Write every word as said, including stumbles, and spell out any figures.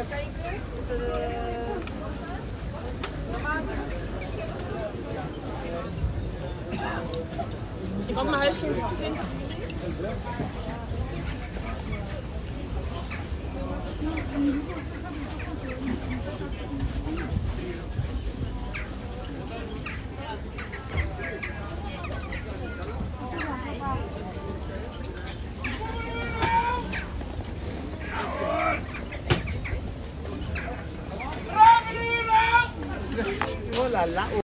kijken. Is het uh, normaal? Ik had mijn huis in twintig. Oh la la.